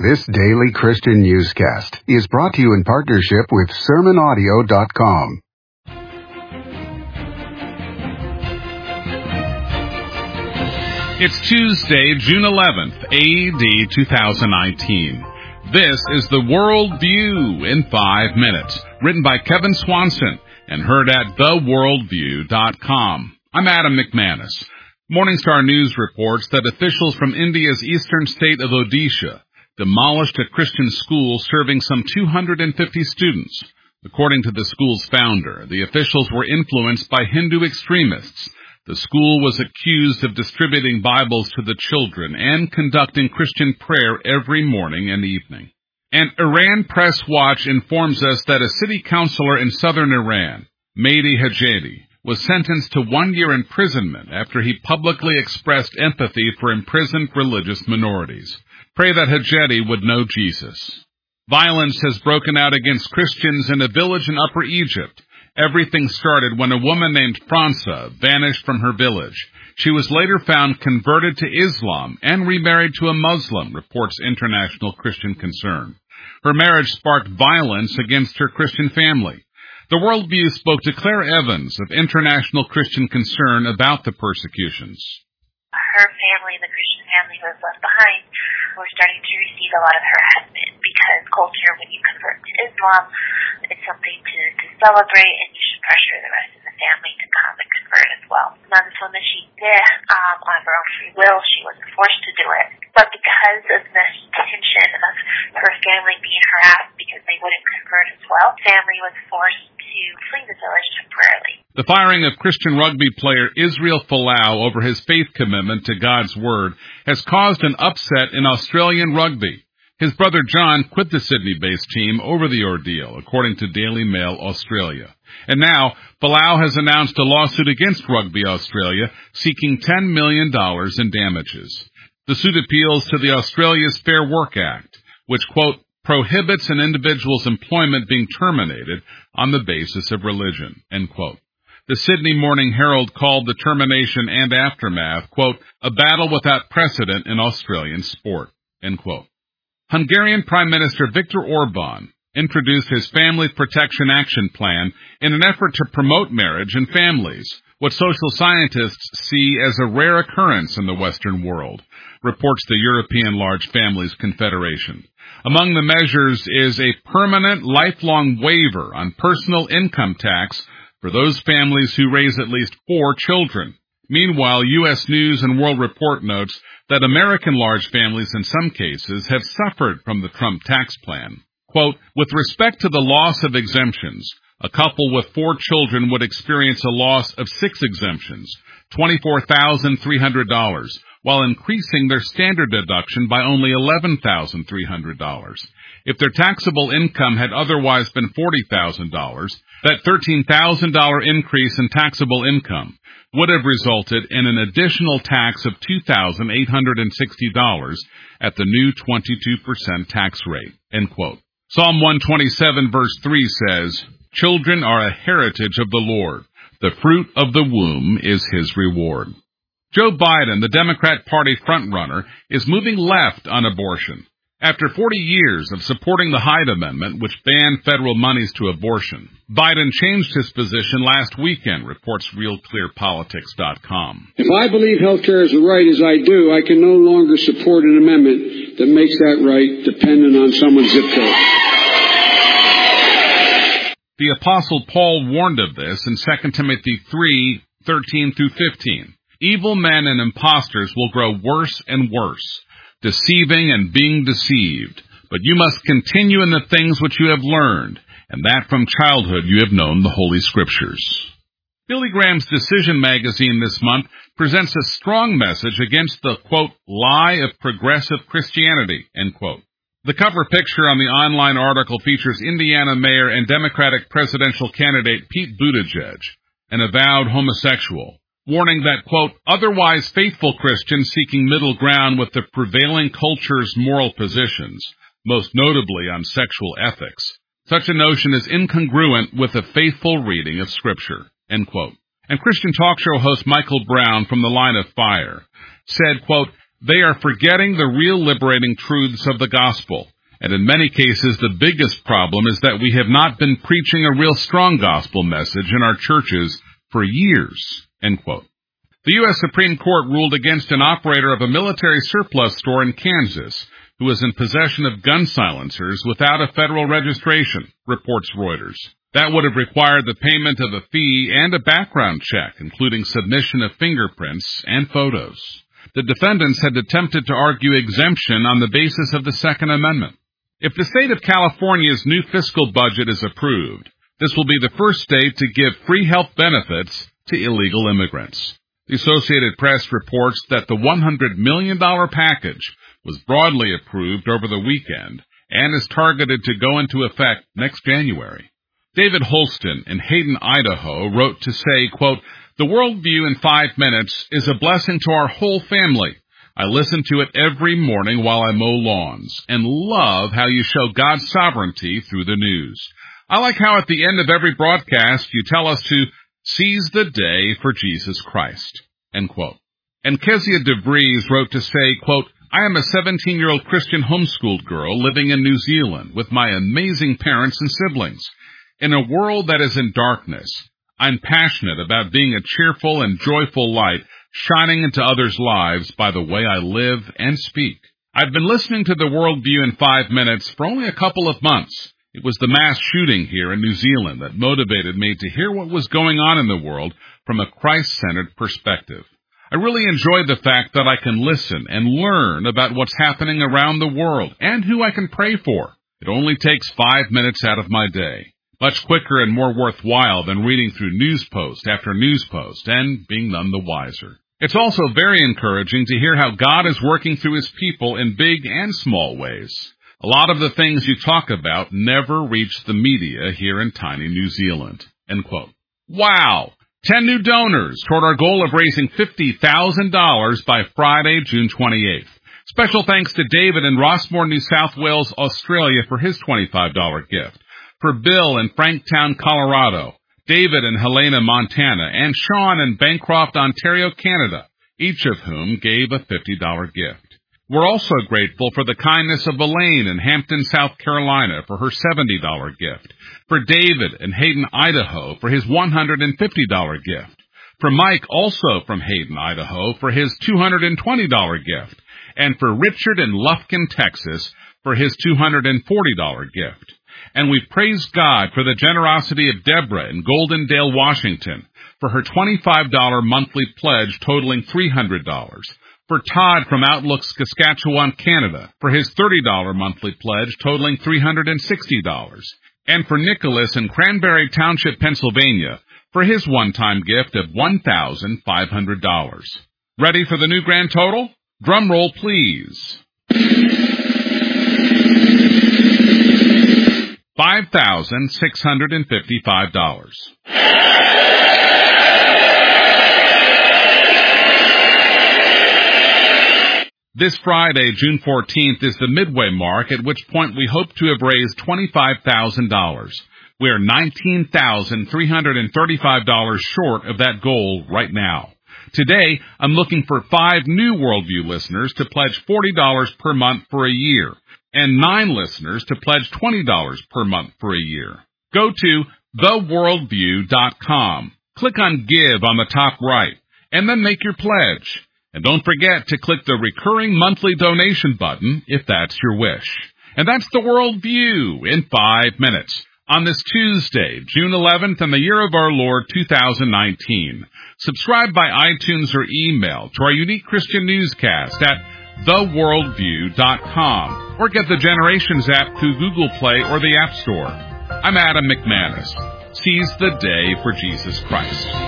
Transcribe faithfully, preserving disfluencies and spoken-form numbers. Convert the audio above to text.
This daily Christian newscast is brought to you in partnership with sermon audio dot com. It's Tuesday, June eleventh, A D two thousand nineteen. This is the World View in five minutes, written by Kevin Swanson and heard at the world view dot com. I'm Adam McManus. Morningstar News reports that officials from India's eastern state of Odisha demolished a Christian school serving some two hundred fifty students. According to the school's founder, the officials were influenced by Hindu extremists. The school was accused of distributing Bibles to the children and conducting Christian prayer every morning and evening. And Iran Press Watch informs us that a city councilor in southern Iran, Mehdi Hajedi, was sentenced to one year imprisonment after he publicly expressed empathy for imprisoned religious minorities. Pray that Hajedi would know Jesus. Violence has broken out against Christians in a village in Upper Egypt. Everything started when a woman named Franca vanished from her village. She was later found converted to Islam and remarried to a Muslim, reports International Christian Concern. Her marriage sparked violence against her Christian family. The World View spoke to Claire Evans of International Christian Concern about the persecutions. Her family, the Christian family who was left behind, were starting to receive a lot of harassment because culture, when you convert to Islam, it's something to, to celebrate, and you should pressure the rest of the family to come and convert as well. Now, this woman, she did um, on her own free will. She wasn't forced to do it. But because of this tension of her family being harassed because they wouldn't convert as well, family was forced to flee the village temporarily. The firing of Christian rugby player Israel Folau over his faith commitment to God's Word has caused an upset in Australian rugby. His brother John quit the Sydney-based team over the ordeal, according to Daily Mail Australia. And now, Folau has announced a lawsuit against Rugby Australia, seeking ten million dollars in damages. The suit appeals to the Australia's Fair Work Act, which, quote, prohibits an individual's employment being terminated on the basis of religion, end quote. The Sydney Morning Herald called the termination and aftermath, quote, a battle without precedent in Australian sport, end quote. Hungarian Prime Minister Viktor Orban introduced his Family Protection Action Plan in an effort to promote marriage and families, what social scientists see as a rare occurrence in the Western world, reports the European Large Families Confederation. Among the measures is a permanent, lifelong waiver on personal income tax for those families who raise at least four children. Meanwhile, U S News and World Report notes that American large families in some cases have suffered from the Trump tax plan. Quote, with respect to the loss of exemptions, a couple with four children would experience a loss of six exemptions, twenty-four thousand three hundred dollars, while increasing their standard deduction by only eleven thousand three hundred dollars. If their taxable income had otherwise been forty thousand dollars, that thirteen thousand dollars increase in taxable income would have resulted in an additional tax of two thousand eight hundred sixty dollars at the new twenty-two percent tax rate, end quote. Psalm one twenty-seven verse three says, children are a heritage of the Lord. The fruit of the womb is his reward. Joe Biden, the Democrat Party frontrunner, is moving left on abortion. After forty years of supporting the Hyde Amendment, which banned federal monies to abortion, Biden changed his position last weekend, reports real clear politics dot com. If I believe health care is a right as I do, I can no longer support an amendment that makes that right dependent on someone's zip code. The Apostle Paul warned of this in Second Timothy three, thirteen through fifteen. Evil men and impostors will grow worse and worse, deceiving and being deceived. But you must continue in the things which you have learned, and that from childhood you have known the Holy Scriptures. Billy Graham's Decision magazine this month presents a strong message against the, quote, lie of progressive Christianity, end quote. The cover picture on the online article features Indiana Mayor and Democratic presidential candidate Pete Buttigieg, an avowed homosexual, warning that, quote, otherwise faithful Christians seeking middle ground with the prevailing culture's moral positions, most notably on sexual ethics. Such a notion is incongruent with a faithful reading of Scripture, end quote. And Christian talk show host Michael Brown from The Line of Fire said, quote, They are forgetting the real liberating truths of the gospel. And in many cases, the biggest problem is that we have not been preaching a real strong gospel message in our churches for years." End quote. The U S Supreme Court ruled against an operator of a military surplus store in Kansas who was in possession of gun silencers without a federal registration, reports Reuters. That would have required the payment of a fee and a background check, including submission of fingerprints and photos. The defendants had attempted to argue exemption on the basis of the Second Amendment. If the state of California's new fiscal budget is approved, this will be the first state to give free health benefits to illegal immigrants. The Associated Press reports that the one hundred million dollars package was broadly approved over the weekend and is targeted to go into effect next January. David Holston in Hayden, Idaho, wrote to say, quote, "The Worldview in five minutes is a blessing to our whole family. I listen to it every morning while I mow lawns and love how you show God's sovereignty through the news. I like how at the end of every broadcast you tell us to seize the day for Jesus Christ." End quote. And Kezia DeVries wrote to say, quote, "I am a seventeen-year-old Christian homeschooled girl living in New Zealand with my amazing parents and siblings. In a world that is in darkness, I'm passionate about being a cheerful and joyful light shining into others' lives by the way I live and speak. I've been listening to the Worldview in five minutes for only a couple of months. It was the mass shooting here in New Zealand that motivated me to hear what was going on in the world from a Christ-centered perspective. I really enjoy the fact that I can listen and learn about what's happening around the world and who I can pray for. It only takes five minutes out of my day. Much quicker and more worthwhile than reading through news post after news post and being none the wiser. It's also very encouraging to hear how God is working through His people in big and small ways. A lot of the things you talk about never reach the media here in tiny New Zealand." End quote. Wow! Ten new donors toward our goal of raising fifty thousand dollars by Friday, June twenty-eighth. Special thanks to David in Rossmore, New South Wales, Australia for his twenty-five dollars gift. For Bill in Franktown, Colorado, David in Helena, Montana, and Sean in Bancroft, Ontario, Canada, each of whom gave a fifty dollars gift. We're also grateful for the kindness of Elaine in Hampton, South Carolina for her seventy dollars gift, for David in Hayden, Idaho for his one hundred fifty dollars gift, for Mike also from Hayden, Idaho for his two hundred twenty dollars gift, and for Richard in Lufkin, Texas for his two hundred forty dollars gift. And we praise God for the generosity of Deborah in Goldendale, Washington for her twenty-five dollars monthly pledge totaling three hundred dollars. For Todd from Outlook, Saskatchewan, Canada, for his thirty dollars monthly pledge totaling three hundred sixty dollars. And for Nicholas in Cranberry Township, Pennsylvania, for his one-time gift of one thousand five hundred dollars. Ready for the new grand total? Drum roll, please. five thousand six hundred fifty-five dollars. This Friday, June fourteenth, is the midway mark, at which point we hope to have raised twenty-five thousand dollars. We are nineteen thousand three hundred thirty-five dollars short of that goal right now. Today, I'm looking for five new Worldview listeners to pledge forty dollars per month for a year, and nine listeners to pledge twenty dollars per month for a year. Go to the worldview dot com. Click on Give on the top right, and then make your pledge. And don't forget to click the recurring monthly donation button if that's your wish. And that's the Worldview in five minutes on this Tuesday, June eleventh, in the year of our Lord two thousand nineteen. Subscribe by iTunes or email to our unique Christian newscast at the worldview dot com or get the Generations app through Google Play or the App Store. I'm Adam McManus. Seize the day for Jesus Christ.